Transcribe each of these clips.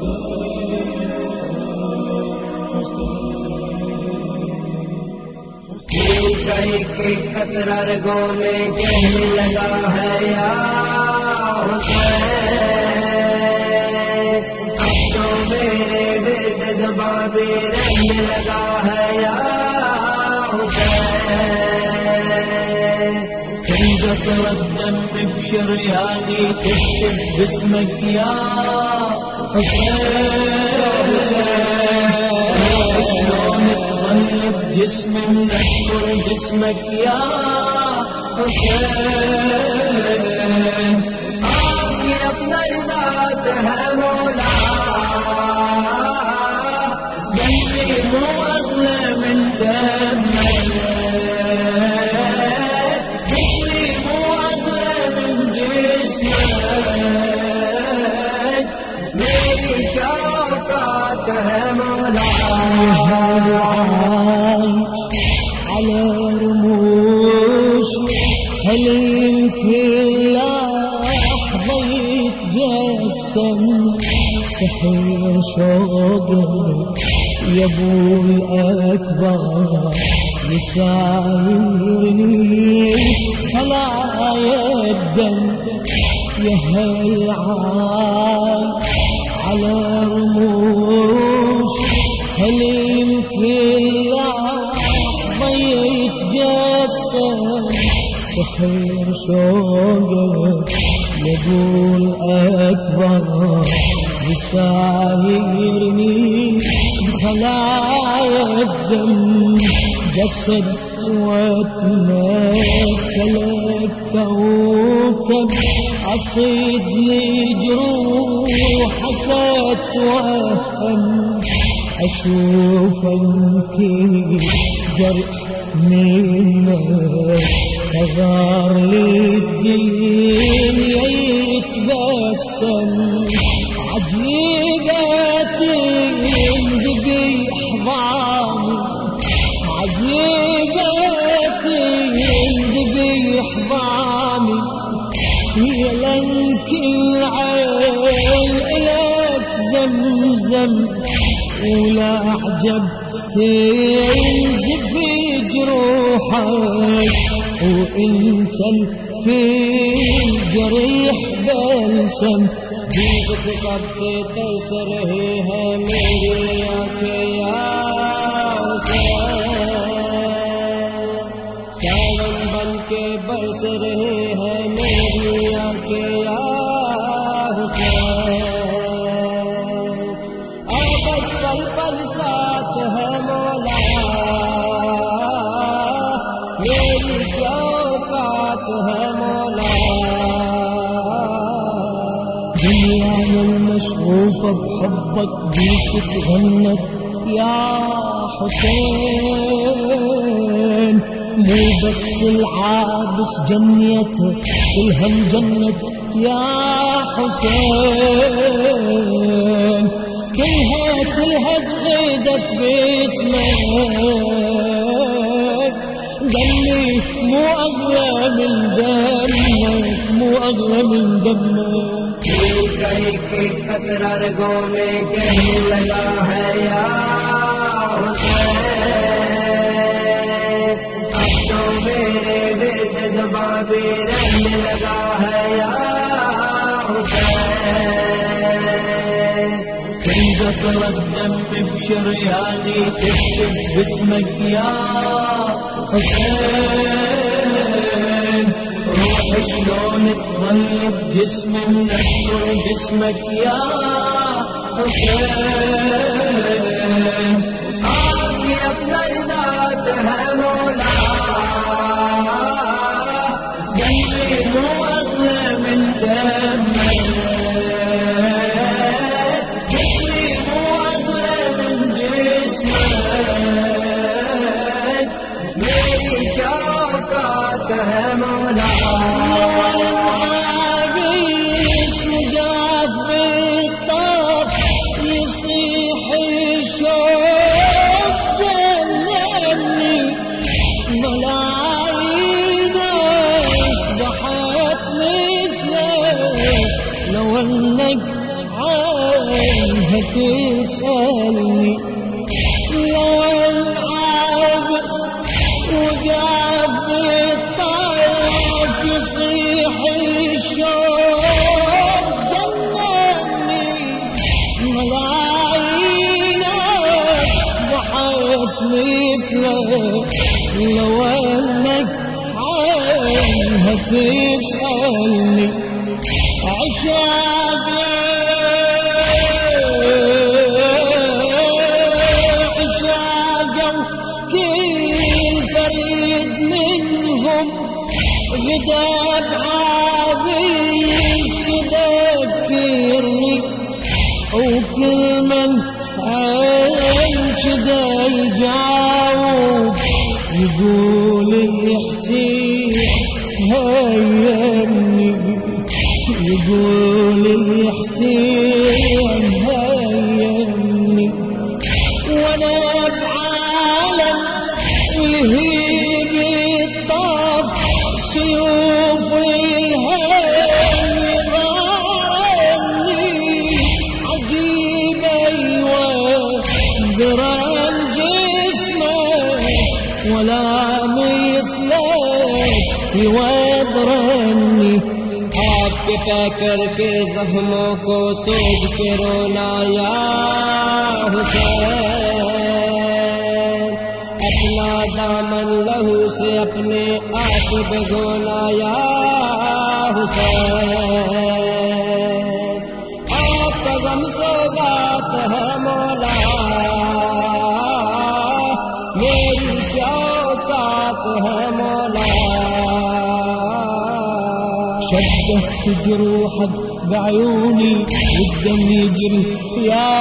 के कतरा रगों में कहने लगा है या हुसैन, अब तो मेरे दिल ज़बां पे रहने लगा है या हुसैन। خندق والدم ابشر يعني تكتب باسمك يا حسين، شلون تظل بجسم نذكر جسمك يا حسين، آقي أفضل ذات ہے مولا، قلبي مو أغلى من دمك، جسمي مو أغلى من جسمك، मेरी क्या औकात है مولا। على رموش هل يمكن لحظة يتجسم سحر شوقك يا ابو الأكبر، يسايرني خلايا الدم يا هالعال على رموش هل يمكن لحظة يتجسم سحر شوقك يا ابو الأكبر، يسايرني بخلايا الدم جسد واتمثل كوكب، أصيد لي جروحك اتوهم أشوفك جرح منك خضار لي الدين يتبسم، عجيبة يندبي حضاني، عجيبة يندبي حضاني، يا لنك العين إلك زمزم، ولا عجب تنزف جروحك وانت في جريح بلسم، جيبك قد से तरस रहे हैं मेरी आंखें या हुसैन, सावन बन के बरस रहे हैं मेरी आंखें या हुसैन, बस पल पल साथ है मौला, मेरी क्या औकात है मौला। दुनिया المشغوفة بحبك بيك تغنت يا حسين، مو بس العابس جنيته كلهم جنة يا حسين، كلها تغيدت باسمك، دمي مو أغلى من دمك، مو أغلى من دمك، के कतरा रगों में कहने लगा है या हुसैन, अब तो मेरे दिल ज़बां पे रहने लगा है या हुसैन। خندق والدم ابشر يعني تكتب باسمك يا حسين، روح شلون تظل بجسم نذكر جسمك يا حسين، آقي أفضل ذات ہے مولا، قلبي مو أغلى من دمك، جسمي مو أغلى من جسمك، मेरी क्या औकात है मौला। ملايين اصبح تسألني لو العابس وقاف بالطرف يصيح الشوق جنني ملايينك ضحت مثلك لو انك عنها تسألني عشاقي غداب عابيس يذكرني وكل من انشده يجاوب يقول يحسين هيمني يقول يحسين هيمني وانا بعالم لهيب الطاف سيوف الهم يضارني عجيب ايوه ذران جسمك ولا مثلك يوضرني आपके पैकर के जख्मों को सोच के रोना या हुसैन अपना दामन लहू से अपने आप भिगोना या हुसैन आपका गम सौगात है मौला मेरी क्या औकात है मौला شدت جروحك بعيوني والدم يجري يا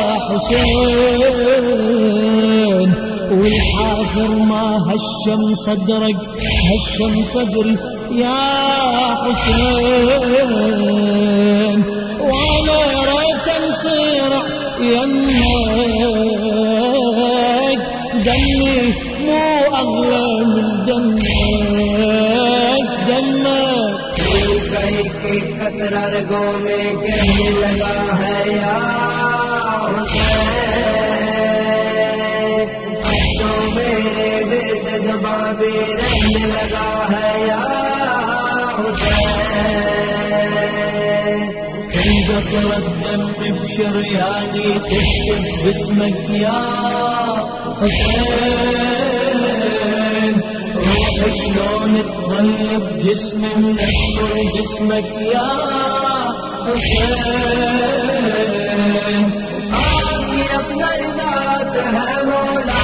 حسين والحافر ما هشم صدرك هشم صدري يا حسين وانا ريت انصير يمك دمي مو اغلى من دمك دمك एक कतरा रगों में गिरने लगा है या हुसैन तो मेरे दिल दबावे रहने लगा है या हुसैन عندك الدم بشرياني تكتب باسمك يا حسين روح شلون تظل بجسمي منشر جسمك يا حسين आपकी अफजल ज़ात है मौला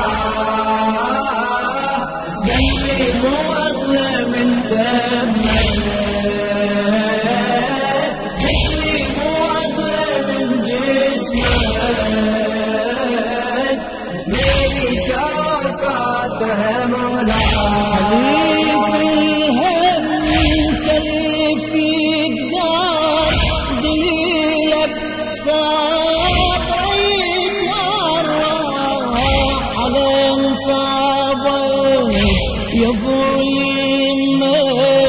دمي مو أغلى من دمك جسمي مو أغلى من جسمك मेरी क्या औकात है मौला خليف الهم كليف يقدر دليلك صابي يتعرى على مصابك يا ابو اليمه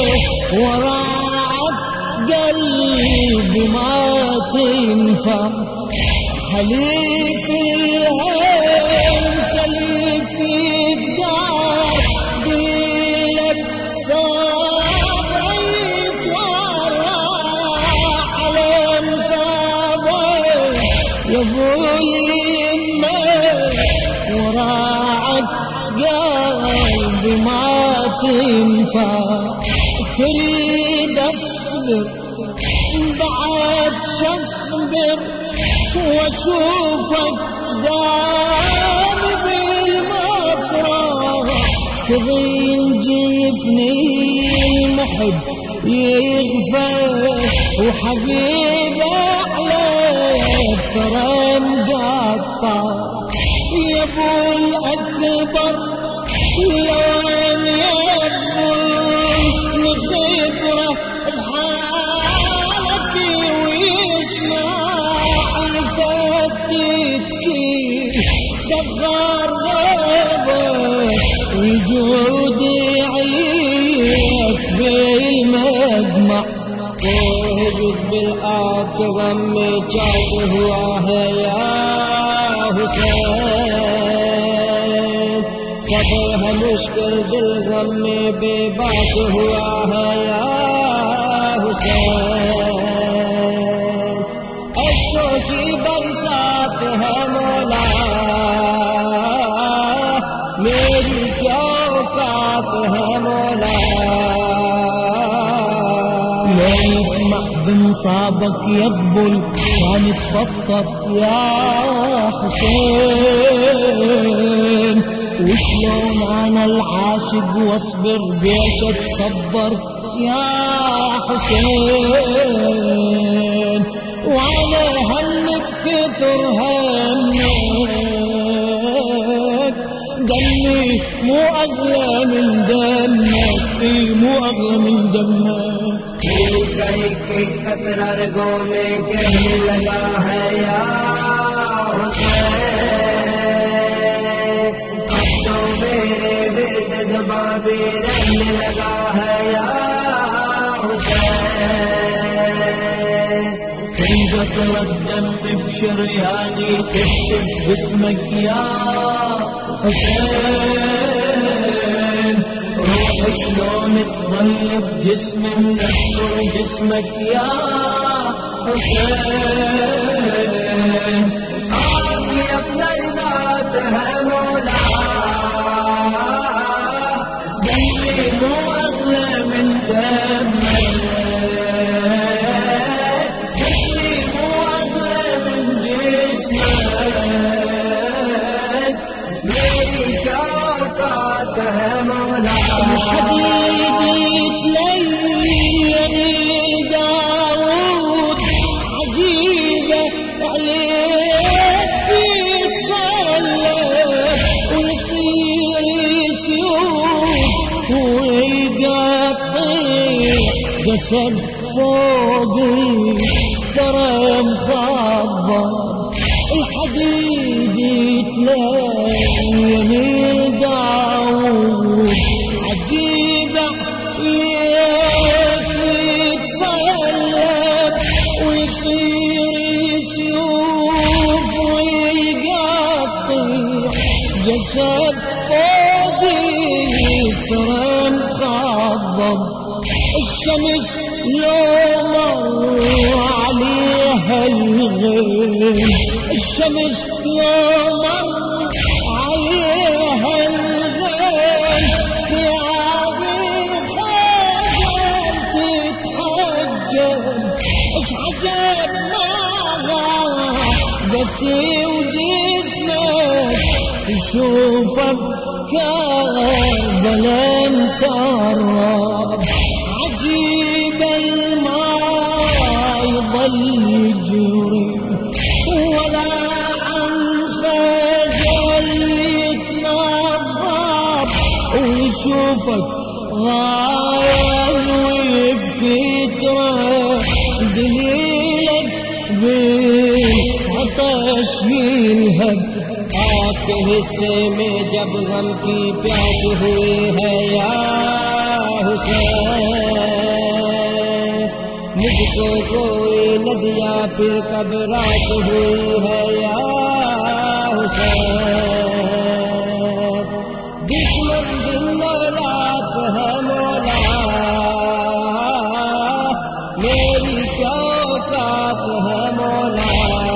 وراعت قلبي ما تنفع حليف الهم كليف يقدر دليلك صابي يتعرى على مصابك يا ابو اليمه وراعت قلبي ما تنفع تريد اصبر بعد شصبر واشوفك دام بالمفرق تغين جفني المحب يغفر وحبيب على الترى مقطع يا ابو الاكبر لوين يذبل نخبره بحالتي ويسمع فتتكي صغار غيبه وجودي عليك بالمجمع मुआविज बिल आग के गम में चाक हुआ है या हुसैन। सबर है मुश्किल दिल गम में बेबाक हुआ है या हुसैन। अश्कों की बरसात है मौला मेरी क्या औकात है मौला। بن صابك يقبل كان تفطر يا حسين. وشلون انا العاشق واصبر بيش اتصبر يا حسين. وانا همك كثر همك دمي مو اغلى من دمك مو اغلى من دمك. एक कतरा रगों में कहने लगा है या हुसैन। अब तो मेरे विर्द ज़बाबे रहने लगा है या हुसैन। خيبة الدم بشرياني تكتب باسمك يا حسين. روح شلون تظل بجسم منكر جسمك يا حسين. आपकी अफजल ज़ात है मौला دمي مو أغلى من دمك جسمي مو أغلى من جسمك. मेरी क्या औकात है मौला। الحديد يتلين داود عجيبة عليك يتصلب ويصير يشوف ويقطع جسد فوقي ترى مخبر. الحديد يتلين داود عجيبة ليك يتصلب ويصير يشوف ويقطع جسد فوقي ترى مخضب. الشمس لو مر عليها الغيم الشمس لو مر عليها الغيم ثياب الخجل تتحجب. اش عجب ما غابتي وجسمك تشوفك كربلاء مترب. عجيب الماء يظل يجري ولا عن خجل يتنظف ويشوفك غايب ويبكي دليلك بالعطش يلهب. आपके हिस्से में जब गम की प्यास हुई है या हुसैन। मुझको कोई न दिया फिर कब रात हुई है या हुसैन। दुश्मन दिन रात है मौला मेरी क्या औकात है मौला।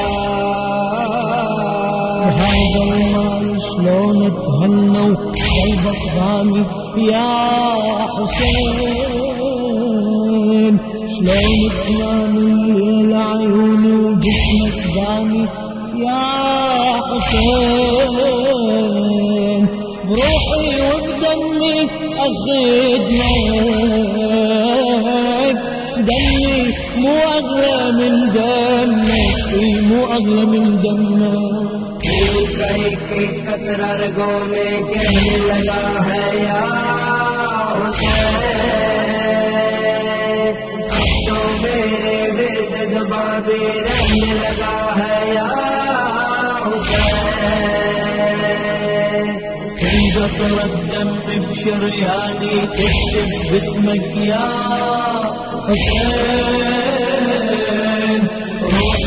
هذا المال شلون تهنوا قلبك ضامي يا حسين. شلون تنام الليل عيوني وجسمك ضامي يا حسين. بروحي وبدمي أخدمك دمي مو أغلى من دمك مو أغلى من دمك. एक कतरा रगों में कहने लगा है या हुसैन। अब तो मेरे विर्द ज़बाबे रहने लगा है या हुसैन। خيبة الدم بشرياني تكتب باسمك يا حسين.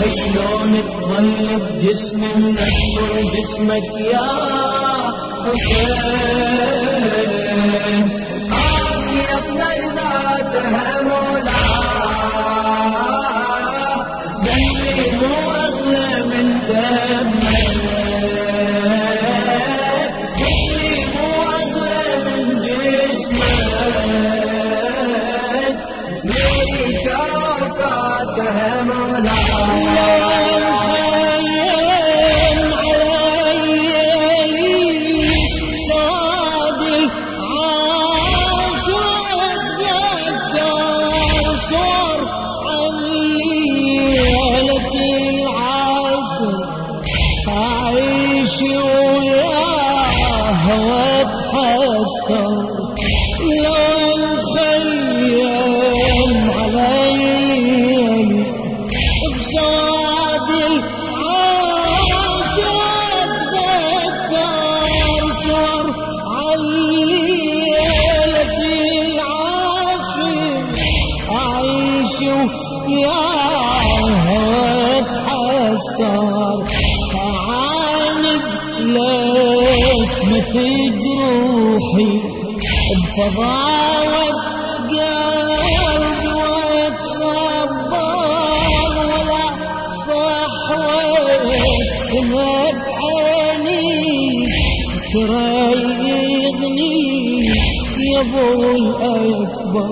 شلون تظل بجسمي منشر جسمك يا حسين عافي أفضل ذاتها مولاي دمي مو أغلى من دمك جسمي مو أغلى من جسمك ليلي كرافاتها مولاي جروحي بفضاوة قلبي ويتصبر ولا صحوة سمع بعيني تريضني يا ابو الأكبر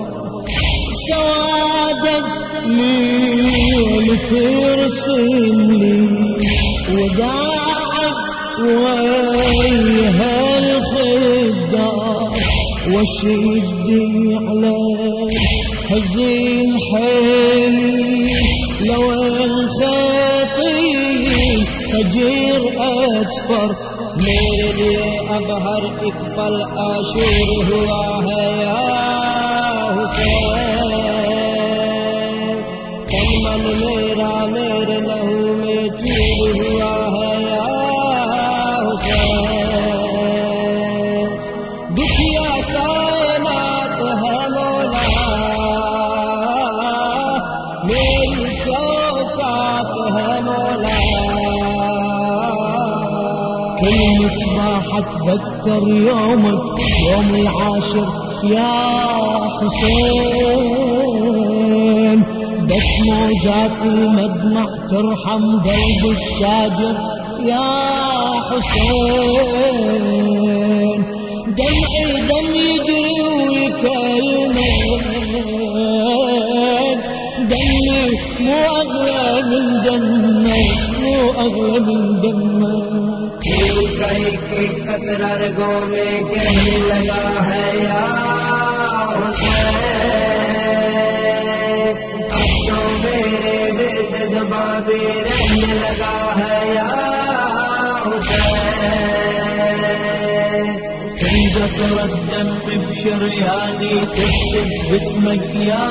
سوادك ليل ترسم لي وداعك ويها وشدي عليك حزين حيلي لو انخطي فجير أسفر मेरे अबहर एक पल आशूर हुआ है या हुसैन तन मन मेरा मेरे लहू में चूर हुआ है या हुसैन दुखिया कायनात है मौला मेरी औकात है मौला كل مصباح اتذكر يومك يوم العاشر يا حسين بس موجات المدمع ترحم قلب الشاجر يا حسين دمعي دم يجري ويكلمك دمي مو أغلى من دمك مو أغلى من دمك की कतरा रगों में कहने लगा है या हुसैन अब तो मेरे दिल दबावे रहने लगा है या हुसैन سندك والدم بشرياني تكتب باسمك يا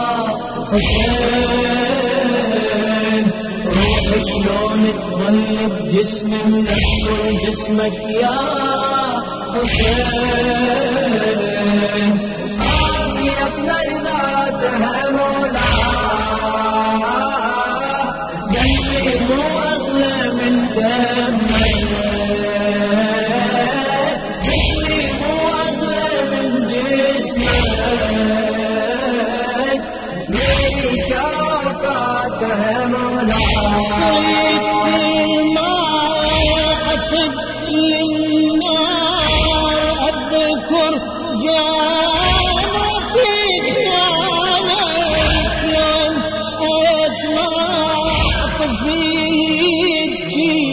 حسين روحي شلون تظل بجسمي منشر جسمك يا حسين عافي أفضل ذاتها مولاي دمي مو أغلى من دمك جسمي مو أغلى من جسمك मेरी क्या औकात है मौला صيت بالماء أصب للنار أذكر جانتي خيانك يوم أسمع طفيك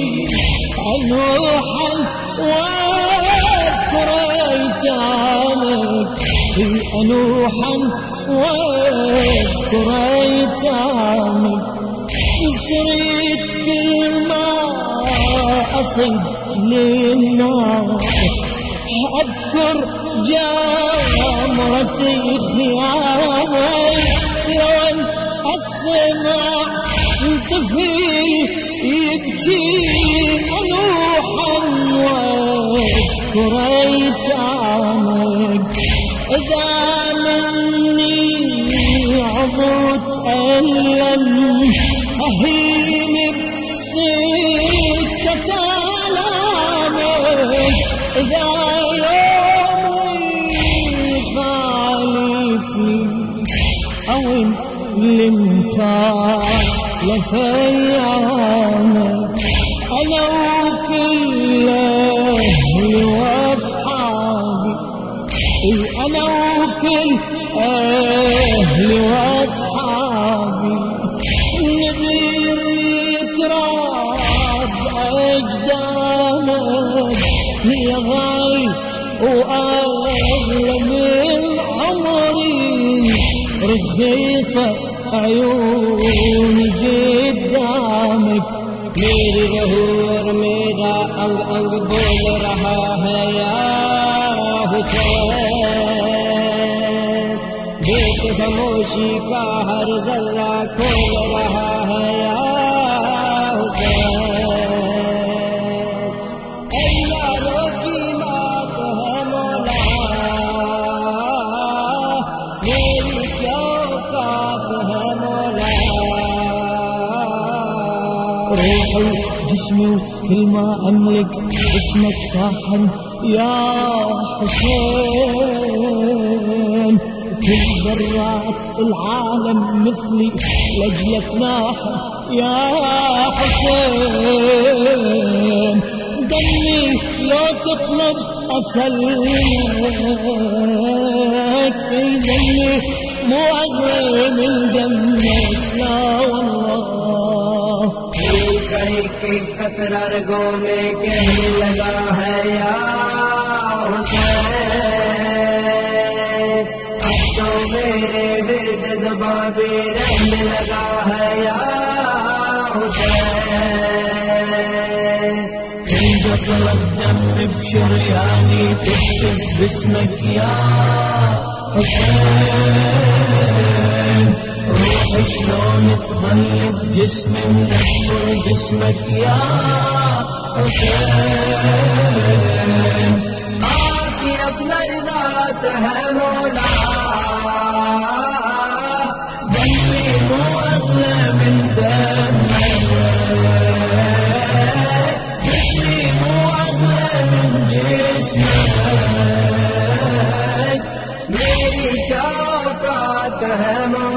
أنوحا واذكر أيتامك أنوحا واذكر أيتامك سريت بالماء أصب للنار أذكر جامرتي خيامك لو أسمع طفل يبكي أنوحا واذكر أيتامك إذا مني عضو تألم أهيل كتالامك إذا يومي خالفني أو اللي مخالف أيامك أنا وكل أهلي وأصحابي أنا وكل أهلي وأصحابي نذير يتراب أجدامك هي غالي وأغلى من عمري رخيصة عيوني قدامك मेरी बहूर मेरा अंग अंग बोल रहा है या हुसैन देख खामोशी का हर जर्रा खोल रहा है या हुसैन यारों की बात है मौला मेरी क्या औकात है मौला روحي جسمي وكل ما أملك اسمك صاحا يا حسين كل ذرات العالم مثلي لأجلك ناحا يا حسين دمي لو تطلب أسلمك دمي مو أغلى من دمك لا والله की कतरा रगों में कहने लगा है या हुसैन अब तो मेरे विर्द ज़बां पे रहने लगा है या हुसैन تقدم بشرياني تكتب باسمك يا حسين روح شلون تظل بجسمي ونذكر جسمك يا حسين آتي أفضل ذات है मौला دمي مو أغلى من دمك جسمي مو أغلى من جسمك मेरी क्या औकात है